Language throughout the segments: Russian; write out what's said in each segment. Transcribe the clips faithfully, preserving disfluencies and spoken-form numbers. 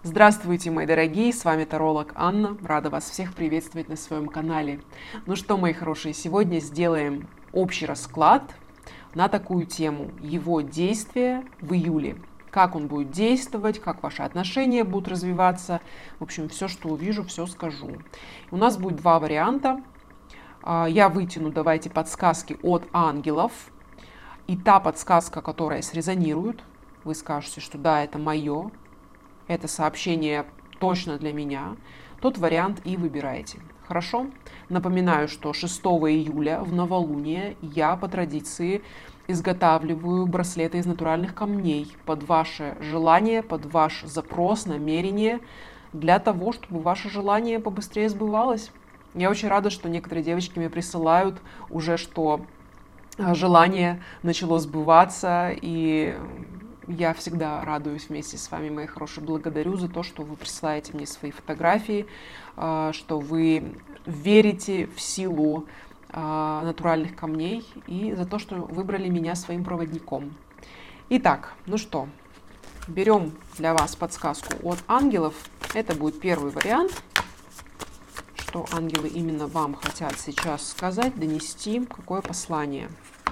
Здравствуйте, мои дорогие, с вами таролог Анна, рада вас всех приветствовать на своем канале. Ну что, мои хорошие, сегодня сделаем общий расклад на такую тему: его действия в июле. Как он будет действовать, как ваши отношения будут развиваться. В общем, все, что увижу, все скажу. У нас будет два варианта. Я вытяну, давайте, подсказки от ангелов. И та подсказка, которая срезонирует, вы скажете, что да, это мое, это сообщение точно для меня, тот вариант и выбираете. Хорошо? Напоминаю, что шестого июля в новолуние я по традиции изготавливаю браслеты из натуральных камней под ваше желание, под ваш запрос, намерение, для того, чтобы ваше желание побыстрее сбывалось. Я очень рада, что некоторые девочки мне присылают уже, что желание начало сбываться, и я всегда радуюсь вместе с вами, мои хорошие. Благодарю за то, что вы присылаете мне свои фотографии, что вы верите в силу натуральных камней и за то, что выбрали меня своим проводником. Итак, ну что, берем для вас подсказку от ангелов. Это будет первый вариант. Что ангелы именно вам хотят сейчас сказать, донести, какое послание.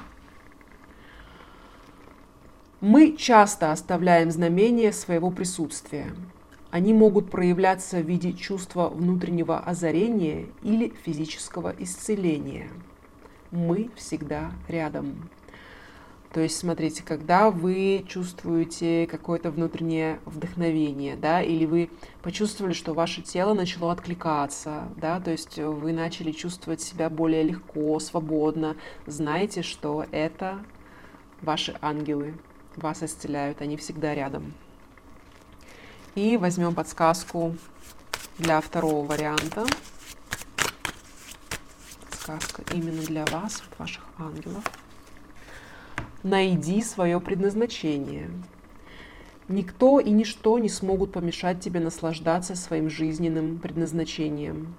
Мы часто оставляем знамения своего присутствия. Они могут проявляться в виде чувства внутреннего озарения или физического исцеления. Мы всегда рядом. То есть, смотрите, когда вы чувствуете какое-то внутреннее вдохновение, да, или вы почувствовали, что ваше тело начало откликаться, да, то есть вы начали чувствовать себя более легко, свободно, знайте, что это ваши ангелы. Вас исцеляют, они всегда рядом. И возьмем подсказку для второго варианта. Подсказка именно для вас, от ваших ангелов. Найди свое предназначение. Никто и ничто не смогут помешать тебе наслаждаться своим жизненным предназначением.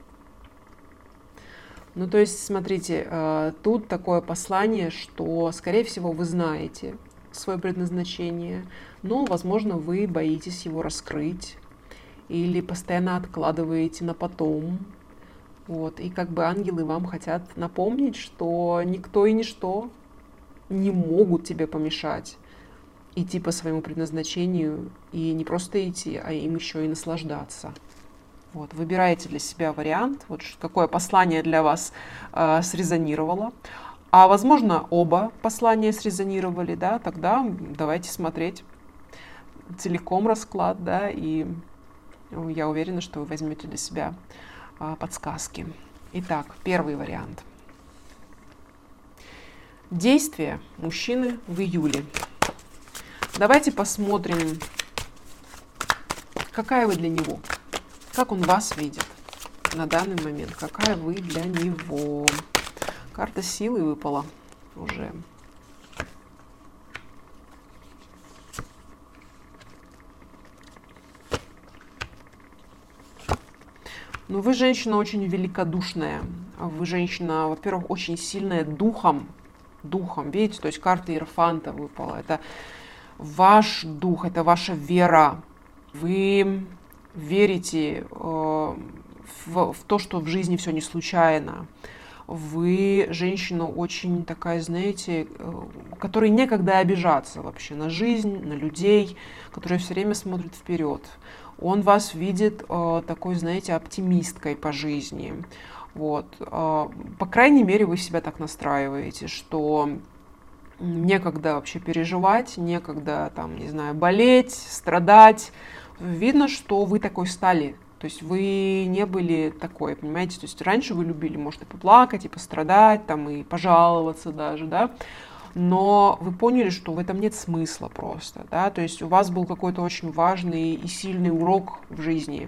Ну, то есть, смотрите, тут такое послание, что, скорее всего, вы знаете свое предназначение, но, возможно, вы боитесь его раскрыть или постоянно откладываете на потом. Вот. И как бы ангелы вам хотят напомнить, что никто и ничто не могут тебе помешать идти по своему предназначению, и не просто идти, а им еще и наслаждаться. Вот. Выбирайте для себя вариант, вот какое послание для вас э, срезонировало. А возможно, оба послания срезонировали, да, тогда давайте смотреть целиком расклад, да, и я уверена, что вы возьмете для себя а, подсказки. Итак, первый вариант. Действия мужчины в июле. Давайте посмотрим, какая вы для него, как он вас видит на данный момент, какая вы для него. Карта силы выпала уже. Ну, вы женщина очень великодушная. Вы женщина, во-первых, очень сильная духом. Духом, видите, то есть карта Иерофанта выпала. Это ваш дух, это ваша вера. Вы верите э, в, в то, что в жизни все не случайно. Вы женщина очень такая, знаете, которой некогда обижаться вообще на жизнь, на людей, которая все время смотрит вперед. Он вас видит э, такой, знаете, оптимисткой по жизни. Вот. Э, по крайней мере, вы себя так настраиваете, что некогда вообще переживать, некогда, там, не знаю, болеть, страдать. Видно, что вы такой стали. То есть вы не были такой, понимаете? То есть раньше вы любили, может, и поплакать, и пострадать, там, и пожаловаться даже, да? Но вы поняли, что в этом нет смысла просто, да? То есть у вас был какой-то очень важный и сильный урок в жизни.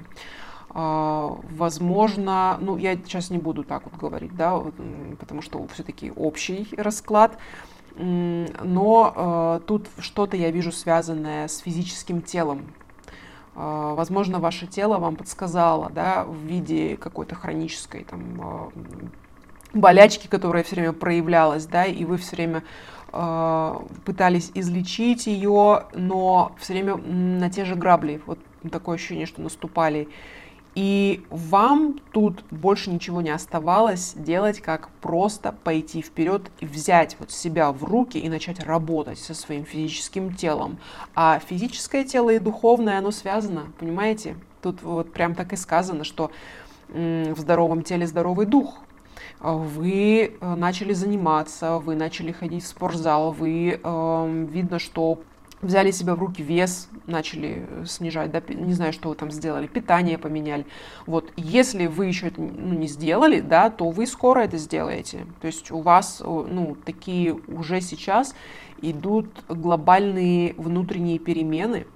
Возможно, ну, я сейчас не буду так вот говорить, да, потому что все-таки общий расклад. Но тут что-то я вижу связанное с физическим телом. Возможно, ваше тело вам подсказало, да, в виде какой-то хронической там, болячки, которая все время проявлялась, да, и вы все время э, пытались излечить ее, но все время на те же грабли. Вот такое ощущение, что наступали. И вам тут больше ничего не оставалось делать, как просто пойти вперед и взять вот себя в руки и начать работать со своим физическим телом. А физическое тело и духовное, оно связано, понимаете? Тут вот прям так и сказано, что м, в здоровом теле здоровый дух. Вы э, начали заниматься, вы начали ходить в спортзал, вы, э, видно, что взяли себя в руки, вес начали снижать, да, не знаю, что вы там сделали, питание поменяли. Вот, если вы еще это ну, не сделали, да, то вы скоро это сделаете. То есть у вас, ну, такие уже сейчас идут глобальные внутренние перемены,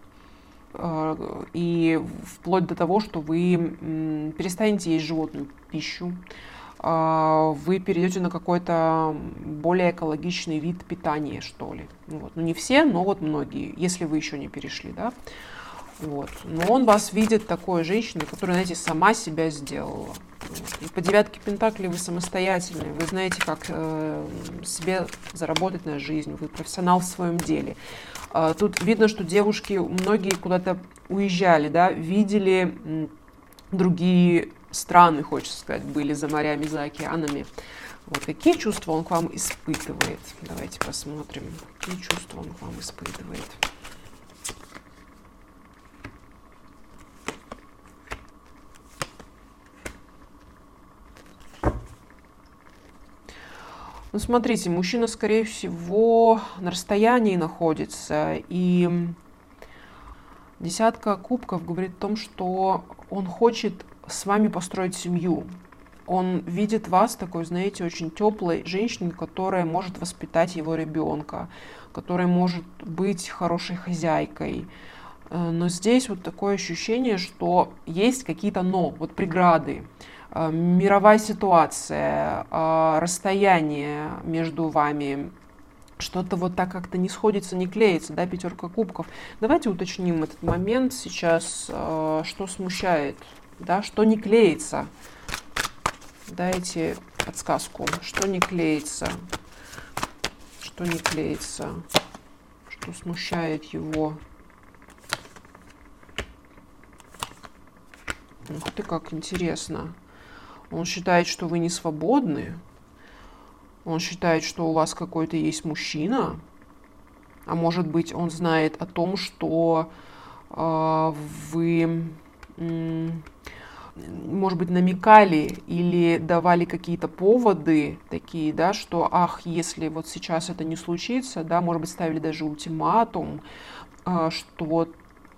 и вплоть до того, что вы перестанете есть животную пищу, вы перейдете на какой-то более экологичный вид питания, что ли. Вот. Ну, не все, но вот многие, если вы еще не перешли, да. Вот. Но он вас видит такой женщиной, которая, знаете, сама себя сделала. Вот. И по девятке пентаклей вы самостоятельные, вы знаете, как э, себе заработать на жизнь, вы профессионал в своем деле. Э, тут видно, что девушки, многие куда-то уезжали, да, видели м, другие страны, хочется сказать, были за морями, за океанами. Вот какие чувства он к вам испытывает? Давайте посмотрим, какие чувства он к вам испытывает. Ну, смотрите, мужчина, скорее всего, на расстоянии находится, и десятка кубков говорит о том, что он хочет с вами построить семью. Он видит вас такой, знаете, очень теплой женщиной, которая может воспитать его ребенка, которая может быть хорошей хозяйкой. Но здесь вот такое ощущение, что есть какие-то но, вот преграды, мировая ситуация, расстояние между вами, что-то вот так как-то не сходится, не клеится, да, пятерка кубков. Давайте уточним этот момент сейчас, что смущает, да, что не клеится. Дайте подсказку, что не клеится, что не клеится, что смущает его. Ух ты, как интересно. Он считает, что вы не свободны. Он считает, что у вас какой-то есть мужчина. А может быть, он знает о том, что э, вы, э, может быть, намекали или давали какие-то поводы такие, да, что, ах, если вот сейчас это не случится, да, может быть, ставили даже ультиматум, э, что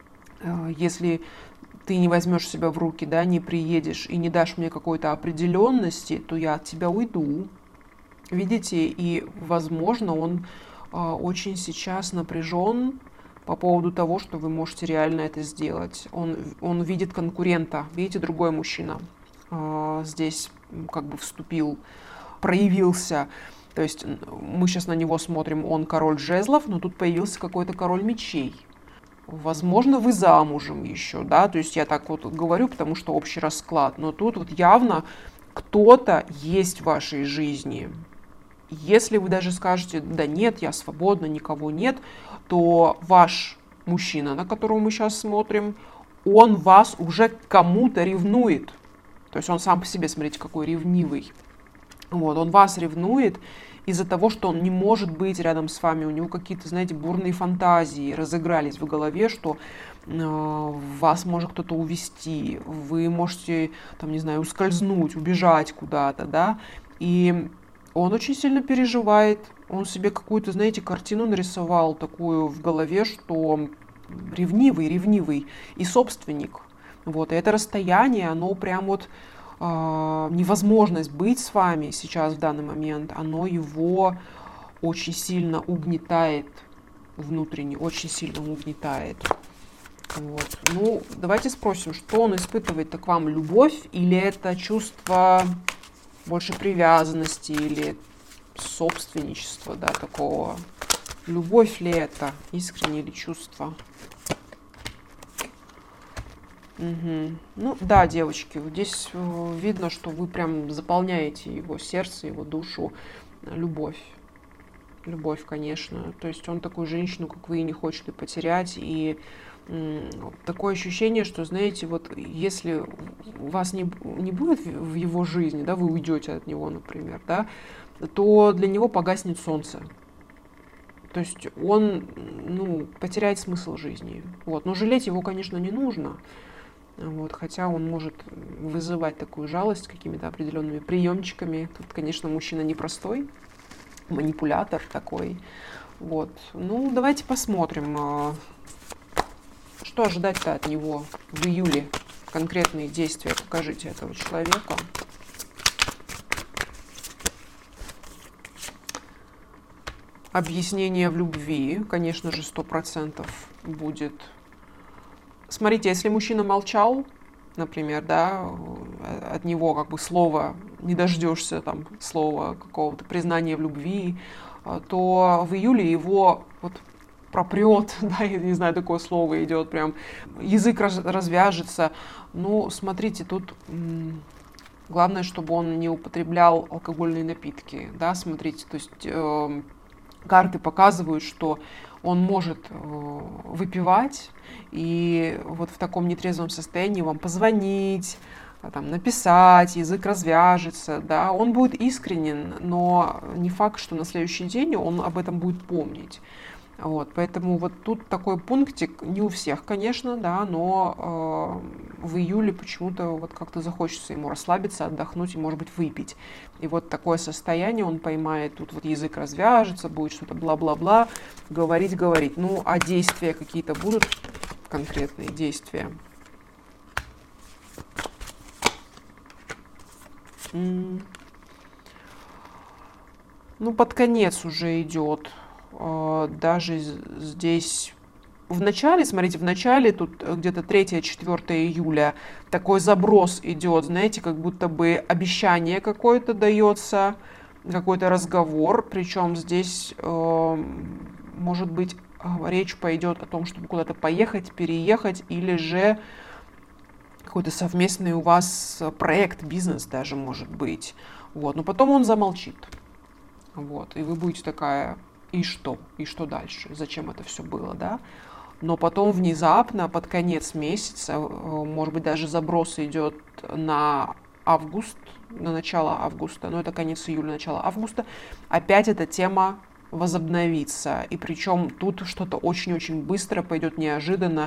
э, если ты не возьмешь себя в руки, да, не приедешь и не дашь мне какой-то определенности, то я от тебя уйду. Видите, и, возможно, он э, очень сейчас напряжен по поводу того, что вы можете реально это сделать. Он, он видит конкурента, видите, другой мужчина э, здесь как бы вступил, проявился. То есть мы сейчас на него смотрим, он король жезлов, но тут появился какой-то король мечей. Возможно, вы замужем еще, да, то есть я так вот говорю, потому что общий расклад, но тут вот явно кто-то есть в вашей жизни. Если вы даже скажете, да нет, я свободна, никого нет, то ваш мужчина, на которого мы сейчас смотрим, он вас уже к кому-то ревнует. То есть он сам по себе, смотрите, какой ревнивый. Вот, он вас ревнует из-за того, что он не может быть рядом с вами. У него какие-то, знаете, бурные фантазии разыгрались в голове, что э, вас может кто-то увести, вы можете, там, не знаю, ускользнуть, убежать куда-то, да, и он очень сильно переживает, он себе какую-то, знаете, картину нарисовал такую в голове, что ревнивый, ревнивый и собственник. Вот, и это расстояние, оно прям вот э, невозможность быть с вами сейчас в данный момент, оно его очень сильно угнетает внутренне, очень сильно угнетает. Вот. Ну, давайте спросим, что он испытывает-то к вам, любовь или это чувство больше привязанности или собственничества, да, такого. Любовь ли это, искреннее ли чувство? Угу. Ну да, девочки, вот здесь видно, что вы прям заполняете его сердце, его душу. Любовь. Любовь, конечно. То есть он такую женщину, как вы, и не хочет и потерять, и такое ощущение, что, знаете, вот если вас не, не будет в его жизни, да, вы уйдете от него, например, да, то для него погаснет солнце. То есть он, ну, потеряет смысл жизни. Вот. Но жалеть его, конечно, не нужно. Вот, хотя он может вызывать такую жалость какими-то определенными приемчиками. Тут, конечно, мужчина непростой, манипулятор такой. Вот. Ну, давайте посмотрим, что ожидать-то от него в июле. Конкретные действия покажите этого человека. Объяснение в любви, конечно же, сто процентов будет. Смотрите, если мужчина молчал, например, да, от него как бы слова не дождешься, там, слова какого-то признания в любви, то в июле его вот пропрет, да, я не знаю, такое слово идет, прям язык раз, развяжется. Ну, смотрите, тут м- главное, чтобы он не употреблял алкогольные напитки, да, смотрите, то есть э- карты показывают, что он может э, выпивать и вот в таком нетрезвом состоянии вам позвонить, там, написать, язык развяжется, да, он будет искренен, но не факт, что на следующий день он об этом будет помнить. Вот, поэтому вот тут такой пунктик, не у всех, конечно, да, но э, в июле почему-то вот как-то захочется ему расслабиться, отдохнуть и, может быть, выпить. И вот такое состояние он поймает, тут вот язык развяжется, будет что-то бла-бла-бла, говорить, говорить. Ну, а действия какие-то будут, конкретные действия? М-м. Ну, под конец уже идет. Даже здесь в начале, смотрите, в начале, тут где-то третье-четвёртое июля, такой заброс идет, знаете, как будто бы обещание какое-то дается, какой-то разговор, причем здесь э, может быть речь пойдет о том, чтобы куда-то поехать, переехать, или же какой-то совместный у вас проект, бизнес даже может быть. Вот. Но потом он замолчит. Вот. И вы будете такая... И что? И что дальше? Зачем это все было, да? Но потом внезапно, под конец месяца, может быть, даже заброс идет на август, на начало августа, но это конец июля, начало августа, опять эта тема возобновится. И причем тут что-то очень-очень быстро пойдет, неожиданно.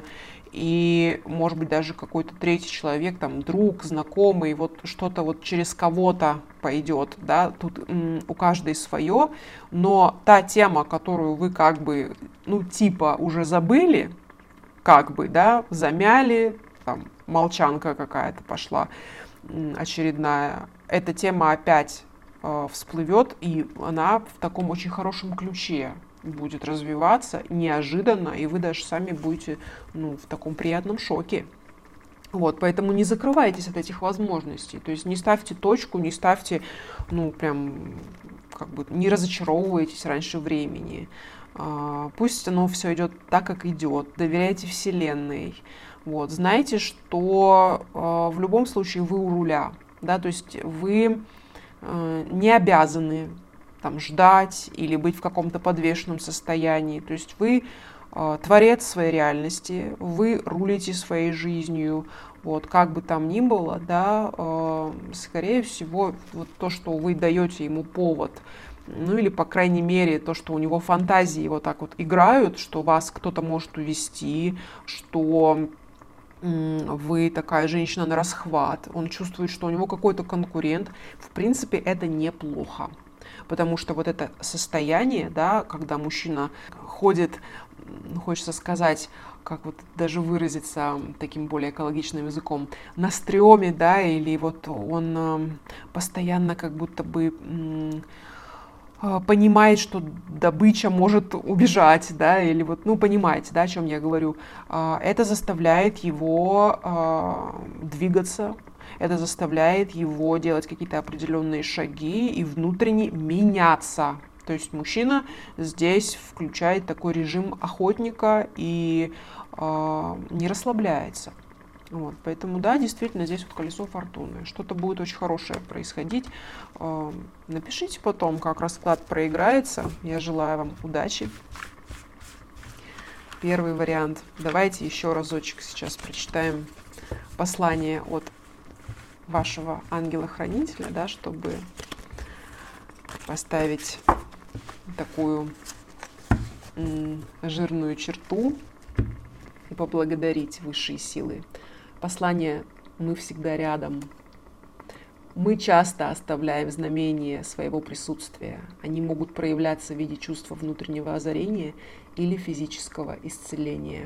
И, может быть, даже какой-то третий человек, там, друг, знакомый, вот что-то вот через кого-то пойдет, да, тут м, у каждой свое, но та тема, которую вы как бы, ну, типа уже забыли, как бы, да, замяли, там, молчанка какая-то пошла м, очередная, эта тема опять э, всплывет, и она в таком очень хорошем ключе будет развиваться неожиданно, и вы даже сами будете, ну, в таком приятном шоке. Вот, поэтому не закрывайтесь от этих возможностей, то есть не ставьте точку, не ставьте, ну, прям, как бы, не разочаровывайтесь раньше времени. А, пусть оно все идет так, как идет, доверяйте Вселенной. Вот, знайте, что а, в любом случае вы у руля, да, то есть вы а, не обязаны там ждать или быть в каком-то подвешенном состоянии. То есть вы э, творец своей реальности, вы рулите своей жизнью. Вот, как бы там ни было, да, э, скорее всего, вот то, что вы даете ему повод, ну или, по крайней мере, то, что у него фантазии вот так вот играют, что вас кто-то может увести, что вы такая женщина на расхват, он чувствует, что у него какой-то конкурент, в принципе, это неплохо. Потому что вот это состояние, да, когда мужчина ходит, хочется сказать, как вот даже выразиться таким более экологичным языком, на стреме, да, или вот он постоянно как будто бы понимает, что добыча может убежать, да, или вот, ну, понимаете, да, о чем я говорю. Это заставляет его двигаться, это заставляет его делать какие-то определенные шаги и внутренне меняться. То есть мужчина здесь включает такой режим охотника и э, не расслабляется. Вот, поэтому, да, действительно, здесь вот колесо фортуны. Что-то будет очень хорошее происходить. Э, напишите потом, как расклад проиграется. Я желаю вам удачи. Первый вариант. Давайте еще разочек сейчас прочитаем послание от вашего ангела-хранителя, да, чтобы поставить такую м, жирную черту и поблагодарить высшие силы. Послание «Мы всегда рядом». Мы часто оставляем знамения своего присутствия. Они могут проявляться в виде чувства внутреннего озарения или физического исцеления.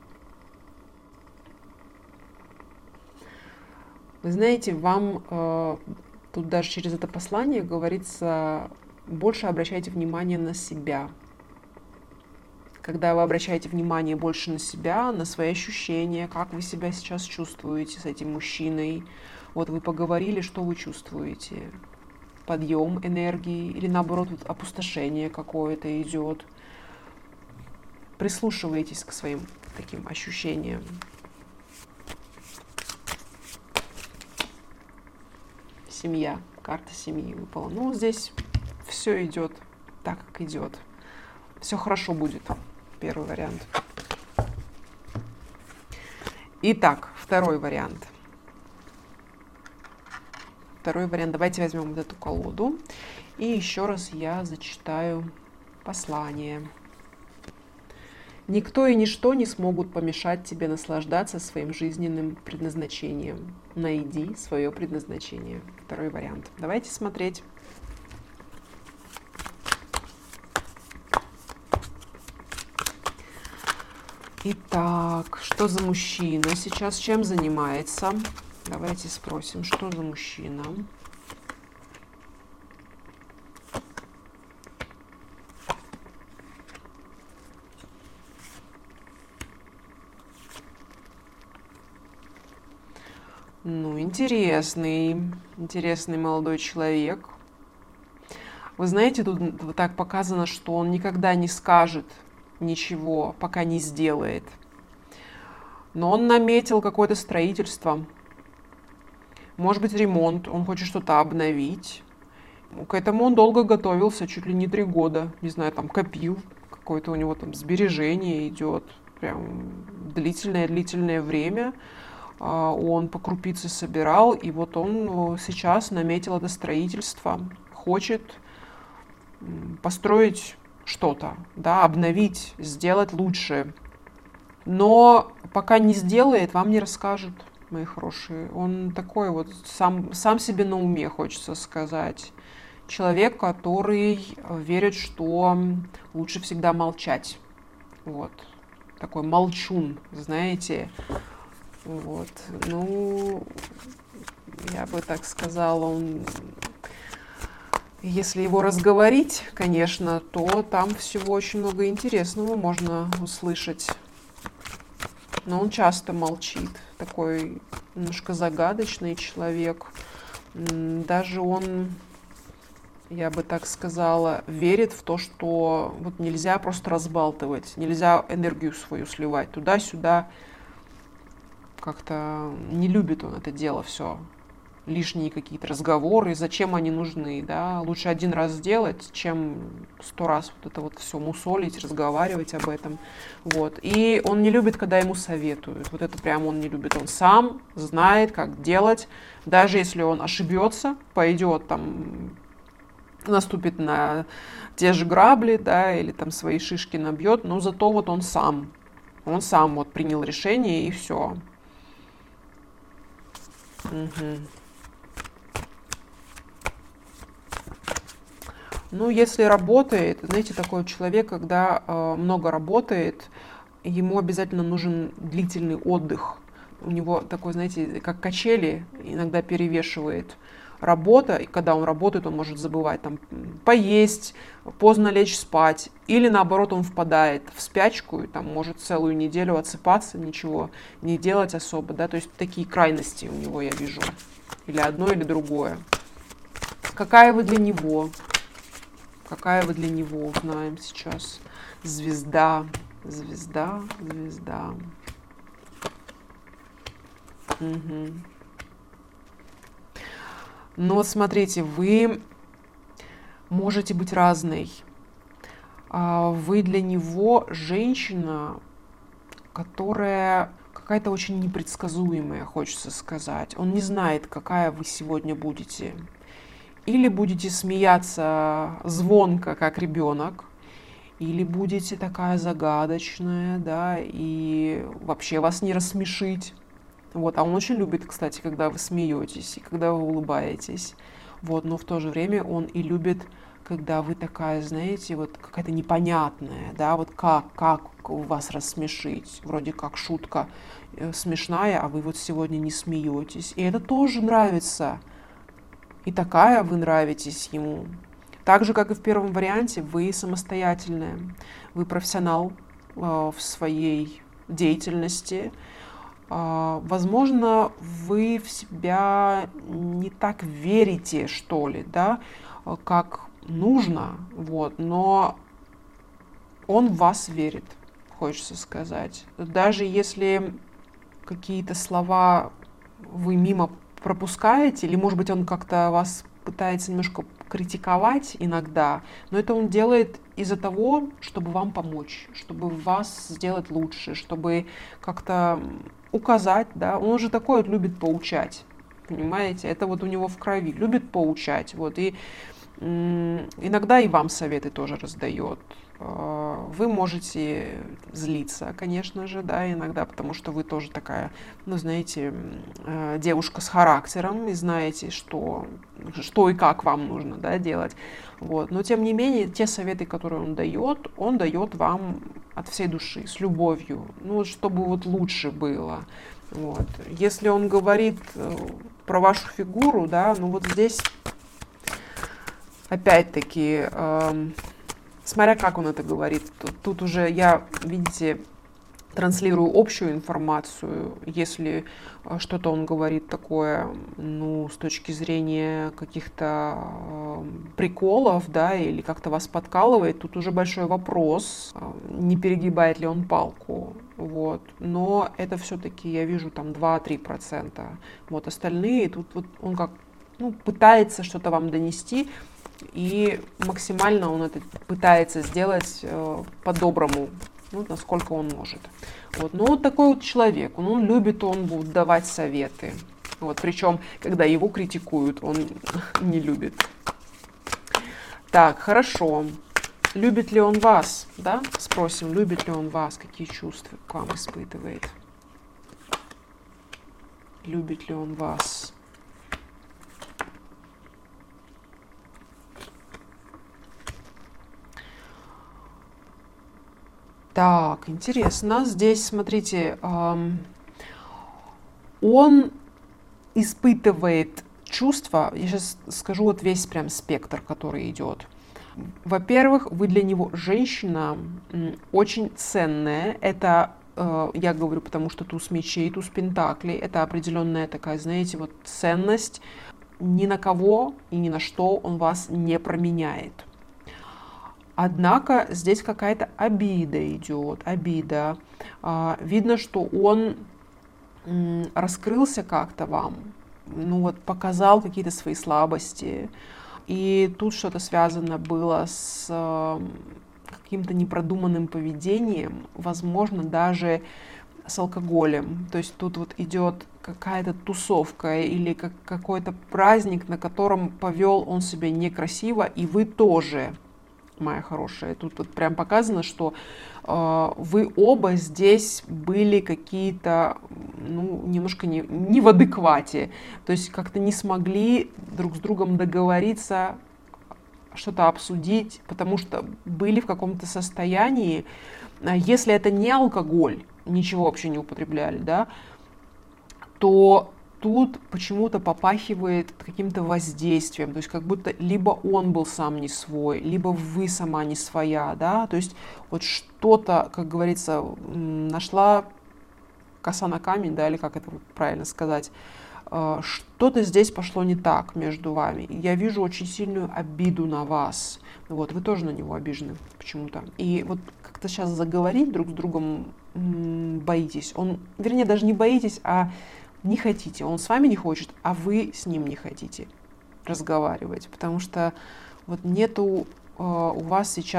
Вы знаете, вам э, тут даже через это послание говорится, больше обращайте внимание на себя. Когда вы обращаете внимание больше на себя, на свои ощущения, как вы себя сейчас чувствуете с этим мужчиной, вот вы поговорили, что вы чувствуете? Подъем энергии или наоборот вот опустошение какое-то идет? Прислушивайтесь к своим таким ощущениям. Семья, карта семьи выпала. Ну, здесь все идет так, как идет. Все хорошо будет. Первый вариант. Итак, второй вариант. Второй вариант. Давайте возьмем вот эту колоду. И еще раз я зачитаю послание. Никто и ничто не смогут помешать тебе наслаждаться своим жизненным предназначением. Найди свое предназначение. Второй вариант. Давайте смотреть. Итак, что за мужчина сейчас, чем занимается? Давайте спросим, что за мужчина? Ну, интересный, интересный молодой человек. Вы знаете, тут вот так показано, что он никогда не скажет ничего, пока не сделает. Но он наметил какое-то строительство. Может быть, ремонт, он хочет что-то обновить. К этому он долго готовился, чуть ли не три года. Не знаю, там копил, какое-то у него там сбережение идет. Прям длительное-длительное время. Он по крупице собирал, и вот он сейчас наметил это строительство. Хочет построить что-то, да, обновить, сделать лучше. Но пока не сделает, вам не расскажет, мои хорошие. Он такой вот, сам, сам себе на уме, хочется сказать. Человек, который верит, что лучше всегда молчать. Вот. Такой молчун, знаете. Вот. Ну, я бы так сказала, он... Если его разговорить, конечно, то там всего очень много интересного можно услышать. Но он часто молчит. Такой немножко загадочный человек. Даже он, я бы так сказала, верит в то, что вот нельзя просто разбалтывать, нельзя энергию свою сливать туда-сюда. Как-то не любит он это дело все. Лишние какие-то разговоры, зачем они нужны, да, лучше один раз сделать, чем сто раз вот это вот все мусолить, разговаривать об этом, вот. И он не любит, когда ему советуют, вот это прям он не любит, он сам знает, как делать, даже если он ошибется, пойдет там, наступит на те же грабли, да, или там свои шишки набьет, но зато вот он сам, он сам вот принял решение и все. Угу. Ну, если работает, знаете, такой человек, когда э, много работает, ему обязательно нужен длительный отдых. У него такой, знаете, как качели, иногда перевешивает работа, и когда он работает, он может забывать там поесть, поздно лечь спать, или наоборот он впадает в спячку и там может целую неделю отсыпаться, ничего не делать особо, да, то есть такие крайности у него я вижу, или одно, или другое. Какая вы для него? Какая вы для него, узнаем сейчас. Звезда, звезда, звезда. Угу. Но смотрите, вы можете быть разной. Вы для него женщина, которая какая-то очень непредсказуемая, хочется сказать. Он не знает, какая вы сегодня будете. Или будете смеяться звонко, как ребенок, или будете такая загадочная, да, и вообще вас не рассмешить. Вот. А он очень любит, кстати, когда вы смеетесь и когда вы улыбаетесь. Вот. Но в то же время он и любит, когда вы такая, знаете, вот какая-то непонятная, да, вот как, как вас рассмешить. Вроде как шутка смешная, а вы вот сегодня не смеетесь. И это тоже нравится. И такая вы нравитесь ему. Так же, как и в первом варианте, вы самостоятельная, вы профессионал э, в своей деятельности. Э, возможно, вы в себя не так верите, что ли, да, как нужно, вот, но он в вас верит, хочется сказать. Даже если какие-то слова вы мимо пропускаете, или, может быть, он как-то вас пытается немножко критиковать иногда, но это он делает из-за того, чтобы вам помочь, чтобы вас сделать лучше, чтобы как-то указать, да, он же такой вот любит поучать, понимаете, это вот у него в крови, любит поучать, вот, и м- иногда и вам советы тоже раздает. Вы можете злиться, конечно же, да, иногда, потому что вы тоже такая, ну, знаете, девушка с характером и знаете, что, что и как вам нужно, да, делать. Вот. Но, тем не менее, те советы, которые он дает, он дает вам от всей души, с любовью, ну, чтобы вот лучше было. Вот. Если он говорит про вашу фигуру, да, ну, вот здесь, опять-таки, эм, смотря как он это говорит, тут, тут уже я, видите, транслирую общую информацию. Если что-то он говорит такое, ну, с точки зрения каких-то э, приколов, да, или как-то вас подкалывает, тут уже большой вопрос, не перегибает ли он палку. Вот. Но это все-таки, я вижу, там два-три процента. Вот остальные, тут вот он как, ну, пытается что-то вам донести, и максимально он это пытается сделать э, по-доброму, ну, насколько он может. Вот. Но вот такой вот человек, он, он любит, он будет давать советы. Вот. Причем, когда его критикуют, он не любит. Так, хорошо. Любит ли он вас? Да? Спросим, любит ли он вас, какие чувства к вам испытывает. Любит ли он вас? Так, интересно. Здесь, смотрите, эм, он испытывает чувства, я сейчас скажу вот весь прям спектр, который идет. Во-первых, вы для него женщина очень ценная. Это, э, я говорю, потому что туз мечей, туз пентаклей, это определенная такая, знаете, вот ценность. Ни на кого и ни на что он вас не променяет. Однако здесь какая-то обида идет, обида. Видно, что он раскрылся как-то вам, ну вот показал какие-то свои слабости. И тут что-то связано было с каким-то непродуманным поведением, возможно, даже с алкоголем. То есть тут вот идет какая-то тусовка или как какой-то праздник, на котором повел он себя некрасиво, и вы тоже, моя хорошая. Тут вот прям показано, что э, вы оба здесь были какие-то, ну, немножко не, не в адеквате. То есть как-то не смогли друг с другом договориться, что-то обсудить, потому что были в каком-то состоянии. Если это не алкоголь, ничего вообще не употребляли, да, то тут почему-то попахивает каким-то воздействием, то есть как будто либо он был сам не свой, либо вы сама не своя, да, то есть вот что-то, как говорится, нашла коса на камень, да, или как это правильно сказать, что-то здесь пошло не так между вами. Я вижу очень сильную обиду на вас, вот, вы тоже на него обижены почему-то, и вот как-то сейчас заговорить друг с другом боитесь, он, вернее, даже не боитесь, а не хотите, он с вами не хочет, а вы с ним не хотите разговаривать, потому что вот нету э, у вас сейчас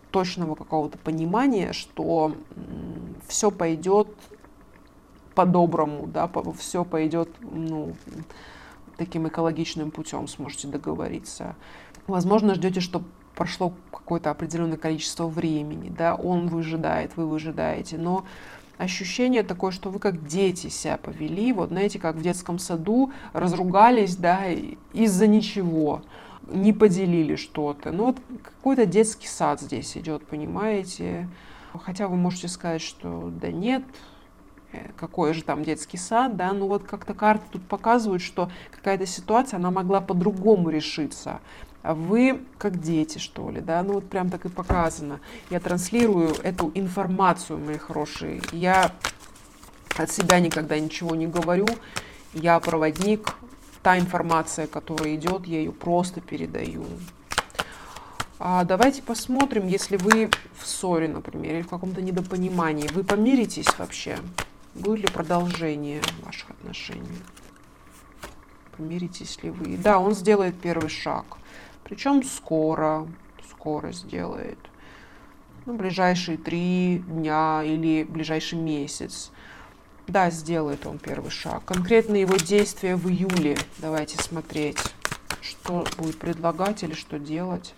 точного какого-то понимания, что все пойдет по-доброму, да, все пойдет, ну, таким экологичным путем, сможете договориться. Возможно, ждете, что прошло какое-то определенное количество времени, да, он выжидает, вы выжидаете, но ощущение такое, что вы как дети себя повели, вот знаете, как в детском саду разругались, да, из-за ничего, не поделили что-то. Ну вот какой-то детский сад здесь идет, понимаете? Хотя вы можете сказать, что да нет, какой же там детский сад, да, ну вот как-то карты тут показывают, что какая-то ситуация, она могла по-другому решиться. А вы как дети, что ли, да, ну вот прям так и показано. Я транслирую эту информацию, мои хорошие. Я от себя никогда ничего не говорю. Я проводник. Та информация, которая идет, я ее просто передаю. А давайте посмотрим, если вы в ссоре, например, или в каком-то недопонимании, вы помиритесь вообще? Будет ли продолжение ваших отношений? Помиритесь ли вы? Да, он сделает первый шаг. Причем скоро, скоро сделает. Ну, ближайшие три дня или ближайший месяц. Да, сделает он первый шаг. Конкретно его действия в июле. Давайте смотреть, что будет предлагать или что делать.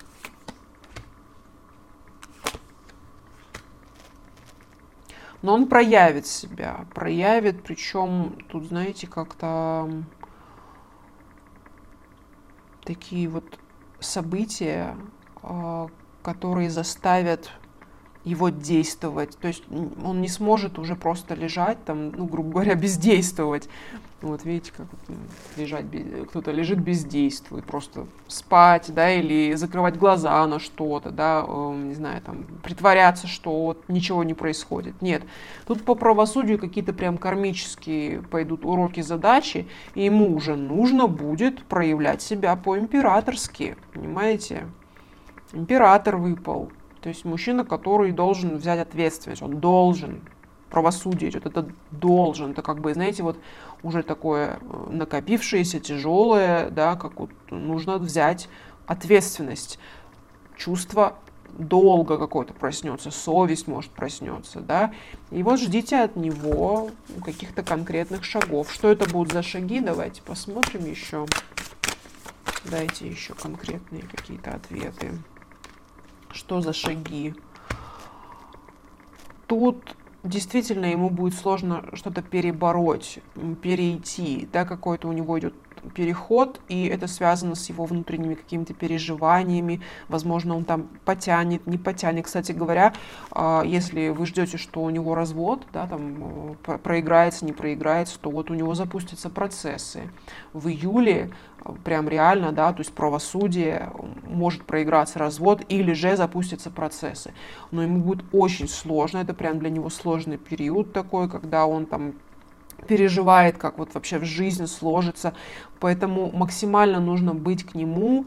Но он проявит себя, проявит, причем тут, знаете, как-то такие вот события, которые заставят его действовать. То есть он не сможет уже просто лежать там, ну, грубо говоря, бездействовать. Вот видите, как вот лежать, кто-то лежит, бездействует, просто спать, да, или закрывать глаза на что-то, да, не знаю, там, притворяться, что вот ничего не происходит. Нет, тут по правосудию какие-то прям кармические пойдут уроки, задачи, и ему уже нужно будет проявлять себя по-императорски, понимаете? Император выпал, то есть мужчина, который должен взять ответственность, он должен. Правосудие идет, это должен, это как бы, знаете, вот уже такое накопившееся, тяжелое, да, как вот нужно взять ответственность, чувство долга какое-то проснется, совесть может проснется, да, и вот ждите от него каких-то конкретных шагов. Что это будут за шаги, давайте посмотрим еще, дайте еще конкретные какие-то ответы. Что за шаги? Тут действительно ему будет сложно что-то перебороть, перейти, да, какой-то у него идет переход, и это связано с его внутренними какими-то переживаниями, возможно, он там потянет, не потянет. Кстати говоря, если вы ждете, что у него развод, да, там проиграется, не проиграется, то вот у него запустятся процессы. В июле прям реально, да, то есть правосудие, может проиграться развод или же запустятся процессы. Но ему будет очень сложно, это прям для него сложный период такой, когда он там переживает, как вот вообще в жизни сложится. Поэтому максимально нужно быть к нему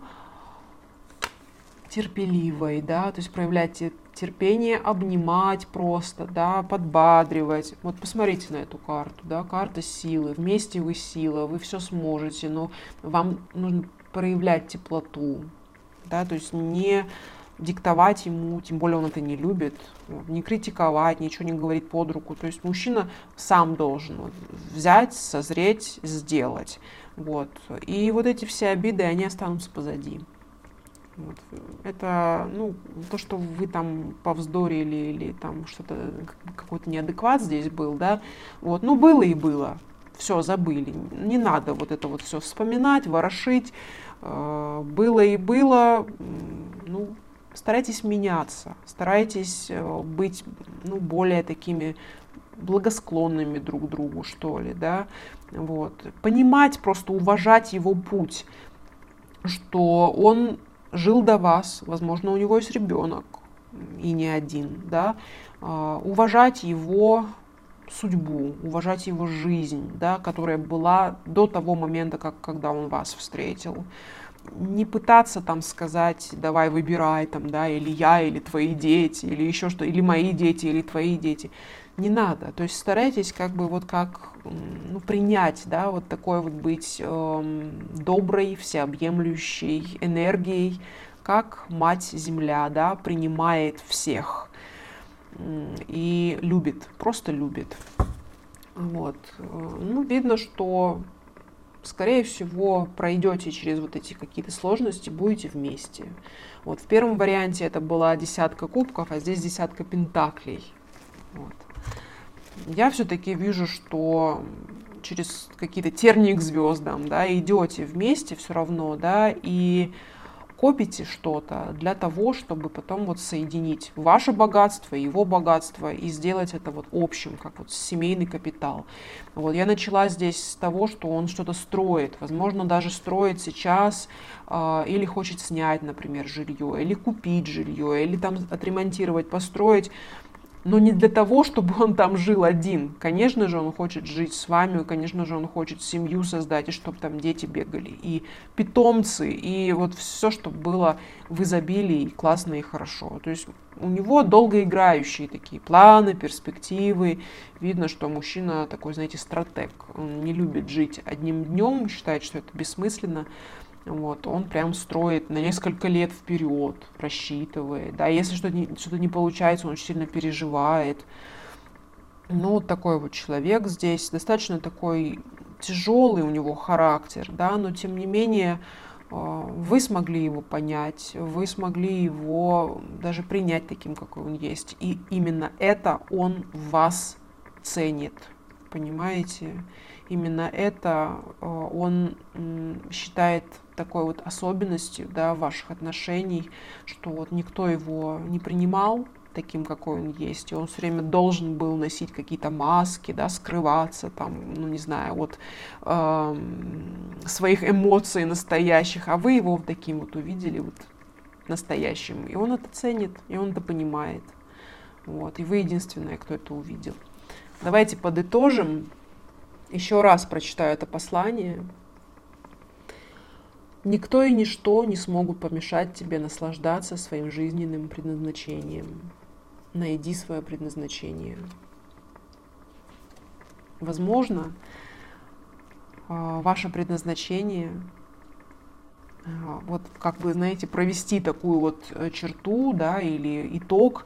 терпеливой, да, то есть проявлять терпение, обнимать просто, да, подбадривать. Вот посмотрите на эту карту, да, карта силы. Вместе вы сила, вы все сможете, но вам нужно проявлять теплоту, да, то есть не диктовать ему, тем более он это не любит, не критиковать, ничего не говорить под руку. То есть мужчина сам должен вот взять, созреть, сделать. Вот. И вот эти все обиды, они останутся позади. Вот. Это, ну, то, что вы там повздорили или там что-то, какой-то неадекват здесь был, да, вот, ну, было и было. Все, забыли. Не надо вот это вот все вспоминать, ворошить. Было и было, ну, старайтесь меняться, старайтесь быть, ну, более такими благосклонными друг к другу, что ли, да, вот. Понимать, просто уважать его путь, что он жил до вас, возможно, у него есть ребенок, и не один, да, уважать его судьбу, уважать его жизнь, да, которая была до того момента, как, когда он вас встретил. Не пытаться там сказать, давай выбирай, там, да, или я, или твои дети, или еще что, или мои дети, или твои дети. Не надо. То есть старайтесь как бы вот как, ну, принять, да, вот такой вот быть э, доброй, всеобъемлющей энергией, как мать-земля, да, принимает всех и любит, просто любит. Вот. Ну, видно, что, скорее всего, пройдете через вот эти какие-то сложности, будете вместе. Вот в первом варианте это была десятка кубков, а здесь десятка пентаклей. Вот. Я все-таки вижу, что через какие-то тернии к звездам, да, идете вместе все равно, да, и копите что-то для того, чтобы потом вот соединить ваше богатство, его богатство и сделать это вот общим, как вот семейный капитал. Вот я начала здесь с того, что он что-то строит, возможно, даже строит сейчас э, или хочет снять, например, жилье, или купить жилье, или там отремонтировать, построить. Но не для того, чтобы он там жил один. Конечно же, он хочет жить с вами, конечно же, он хочет семью создать, и чтобы там дети бегали, и питомцы, и вот все, чтобы было в изобилии, классно и хорошо. То есть у него долгоиграющие такие планы, перспективы. Видно, что мужчина такой, знаете, стратег. Он не любит жить одним днем, считает, что это бессмысленно. Вот, он прям строит на несколько лет вперед, рассчитывает. Да, если что-то не, что-то не получается, он очень сильно переживает. Ну, вот такой вот человек здесь, достаточно такой тяжелый у него характер, да, но тем не менее вы смогли его понять, вы смогли его даже принять таким, какой он есть. И именно это он в вас ценит, понимаете? Именно это он считает такой вот особенностью, да, ваших отношений, что вот никто его не принимал таким, какой он есть, и он все время должен был носить какие-то маски, да, скрываться там, ну не знаю, от э, своих эмоций настоящих, а вы его вот таким вот увидели, вот настоящим, и он это ценит, и он это понимает, вот, и вы единственная, кто это увидел. Давайте подытожим. Еще раз прочитаю это послание. Никто и ничто не смогут помешать тебе наслаждаться своим жизненным предназначением. Найди свое предназначение. Возможно, ваше предназначение, вот как бы, знаете, провести такую вот черту, да, или итог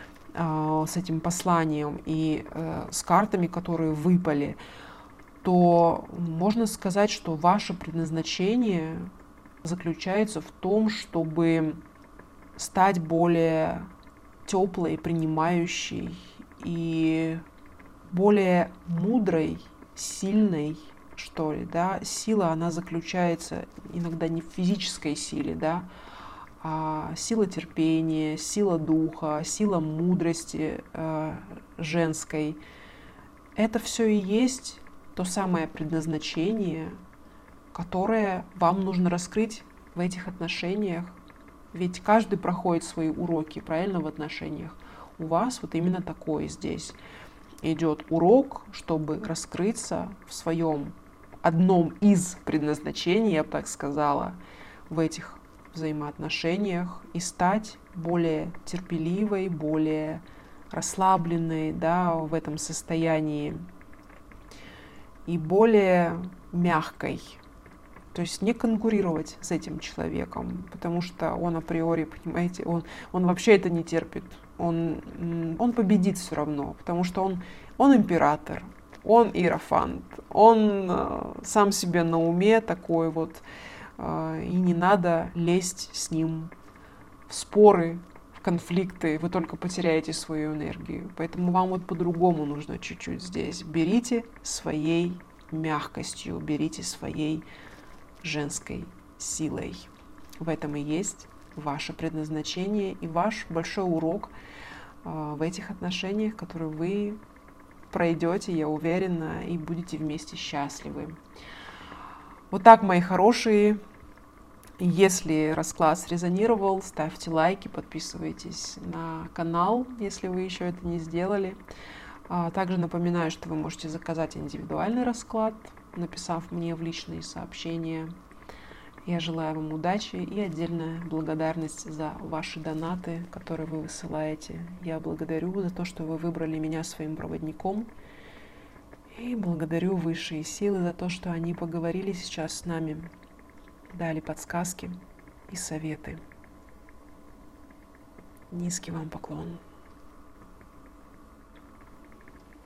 с этим посланием и с картами, которые выпали, то можно сказать, что ваше предназначение заключается в том, чтобы стать более теплой, принимающей и более мудрой, сильной, что ли, да. Сила, она заключается иногда не в физической силе, да, а сила терпения, сила духа, сила мудрости э, женской. Это все и есть то самое предназначение, которое вам нужно раскрыть в этих отношениях. Ведь каждый проходит свои уроки, правильно, в отношениях. У вас вот именно такое здесь идет урок, чтобы раскрыться в своем одном из предназначений, я бы так сказала, в этих взаимоотношениях и стать более терпеливой, более расслабленной, да, в этом состоянии, и более мягкой. То есть не конкурировать с этим человеком, потому что он априори, понимаете, он, он вообще это не терпит. Он, он победит все равно, потому что он, он император, он иерофант, он э, сам себе на уме такой вот, э, и не надо лезть с ним в споры, в конфликты, вы только потеряете свою энергию. Поэтому вам вот по-другому нужно чуть-чуть здесь. Берите своей мягкостью, берите своей женской силой. В этом и есть ваше предназначение и ваш большой урок э, в этих отношениях, которые вы пройдете, я уверена, и будете вместе счастливы. Вот так, мои хорошие. Если расклад срезонировал, ставьте лайки, подписывайтесь на канал, если вы еще это не сделали. Также напоминаю, что вы можете заказать индивидуальный расклад, написав мне в личные сообщения. Я желаю вам удачи и отдельная благодарность за ваши донаты, которые вы высылаете. Я благодарю за то, что вы выбрали меня своим проводником. И благодарю высшие силы за то, что они поговорили сейчас с нами, дали подсказки и советы. Низкий вам поклон.